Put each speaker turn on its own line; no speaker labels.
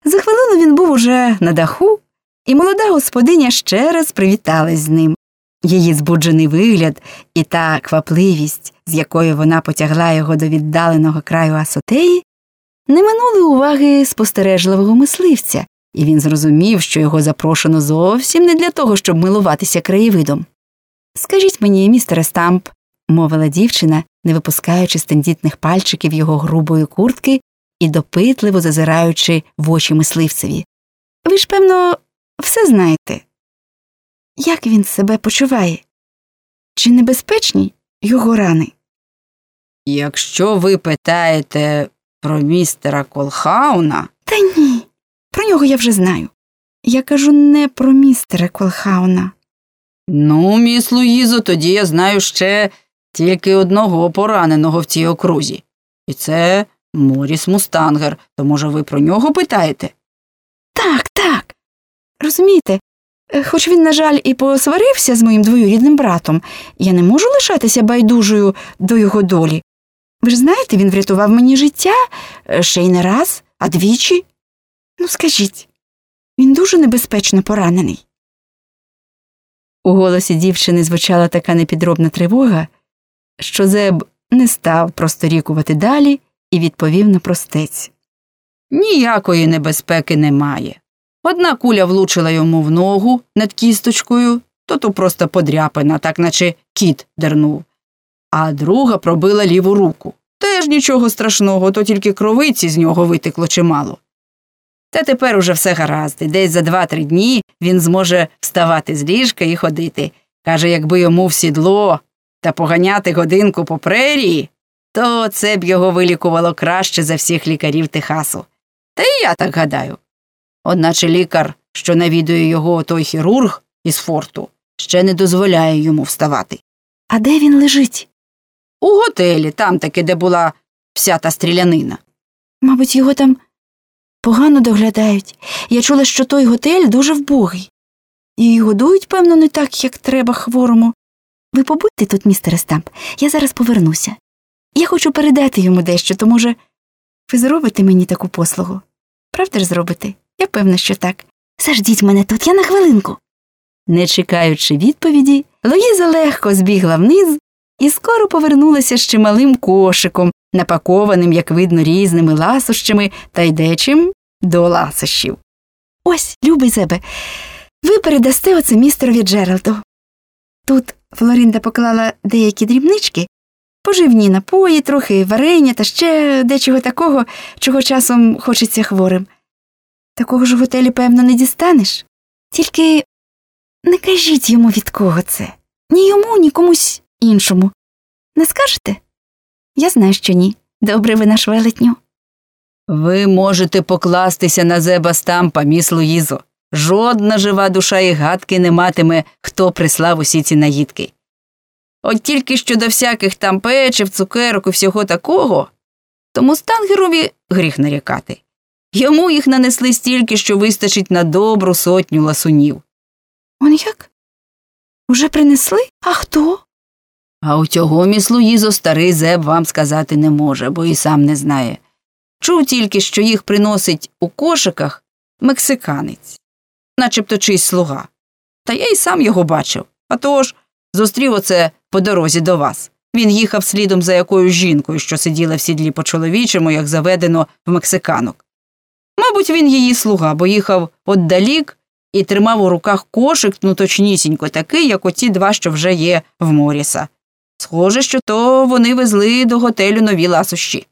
За хвилину він був уже на даху, і молода господиня ще раз привіталась з ним. Її збуджений вигляд і та квапливість, з якою вона потягла його до віддаленого краю Асотеї, не минули уваги спостережливого мисливця, і він зрозумів, що його запрошено зовсім не для того, щоб милуватися краєвидом. «Скажіть мені, містере Стамп», – мовила дівчина, не випускаючи з тендітних пальчиків його грубої куртки і допитливо зазираючи в очі мисливцеві. «Ви ж, певно, все знаєте. Як він себе почуває? Чи небезпечні його рани?»
«Якщо ви питаєте про містера Колхауна...»
«Та ні, про нього я вже знаю. Я кажу не про містера Колхауна».
«Ну, міс Луїзо, тоді я знаю ще тільки одного пораненого в цій окрузі. І це Моріс Мустангер. То, може, ви про нього питаєте?»
Так. Розумієте, хоч він, на жаль, і посварився з моїм двоюрідним братом, я не можу лишатися байдужою до його долі. Ви ж знаєте, він врятував мені життя ще й не раз, а двічі. Ну, скажіть, він дуже небезпечно поранений». У голосі дівчини звучала така непідробна тривога, що Зеб не став просторікувати далі і відповів напростець.
«Ніякої небезпеки немає. Одна куля влучила йому в ногу над кісточкою, то просто подряпина, так наче кіт дернув. А друга пробила ліву руку. Теж нічого страшного, то тільки кровиці з нього витекло чимало. Та тепер уже все гаразд, і десь за 2-3 дні він зможе вставати з ліжка і ходити. Каже, якби йому в сідло та поганяти годинку по прерії, то це б його вилікувало краще за всіх лікарів Техасу. Та і я так гадаю. Одначе лікар, що навідує його той хірург із форту, ще не дозволяє йому вставати».
«А де він лежить?»
«У готелі, там таки, де була вся та стрілянина».
«Мабуть, його там погано доглядають. Я чула, що той готель дуже вбогий. І годують, певно, не так, як треба хворому. Ви побудьте тут, містере Стамп, я зараз повернуся. Я хочу передати йому дещо, то, може, ви зробите мені таку послугу? Правда ж зробите? Я певна, що так. Заждіть мене тут, я на хвилинку». Не чекаючи відповіді, Луїза легко збігла вниз і скоро повернулася з чималим кошиком, напакованим, як видно, різними ласощами та й дечим до ласощів. «Ось, любий Зебе, ви передасте оце містерові Джералду». Тут Флоринда поклала деякі дрібнички, поживні напої, трохи варення та ще дечого такого, чого часом хочеться хворим. Такого ж у готелі, певно, не дістанеш. Тільки не кажіть йому, від кого це. Ні йому, ні комусь іншому. Не скажете? Я знаю, що ні. Добре ви наш велетню».
«Ви можете покластися на Зеба Стампа, міс Луїзо. Жодна жива душа і гадки не матиме, хто прислав усі ці наїдки. От тільки щодо всяких там печив, цукерок і всього такого, то Мустангерові гріх нарікати. Йому їх нанесли стільки, що вистачить на добру 100 ласунів».
«Он як? Уже принесли? А хто?»
«А у цього, міс Луїзо, старий Зеб вам сказати не може, бо і сам не знає. Чув тільки, що їх приносить у кошиках мексиканець, начебто чийсь слуга. Та я й сам його бачив. А тож зустрів оце по дорозі до вас. Він їхав слідом за якоюсь жінкою, що сиділа в сідлі по-чоловічому, як заведено в мексиканок. Мабуть, він її слуга, бо їхав отдалік і тримав у руках кошик, ну точнісінько такий, як оці 2, що вже є в Моріса. Схоже, що то вони везли до готелю нові ласощі».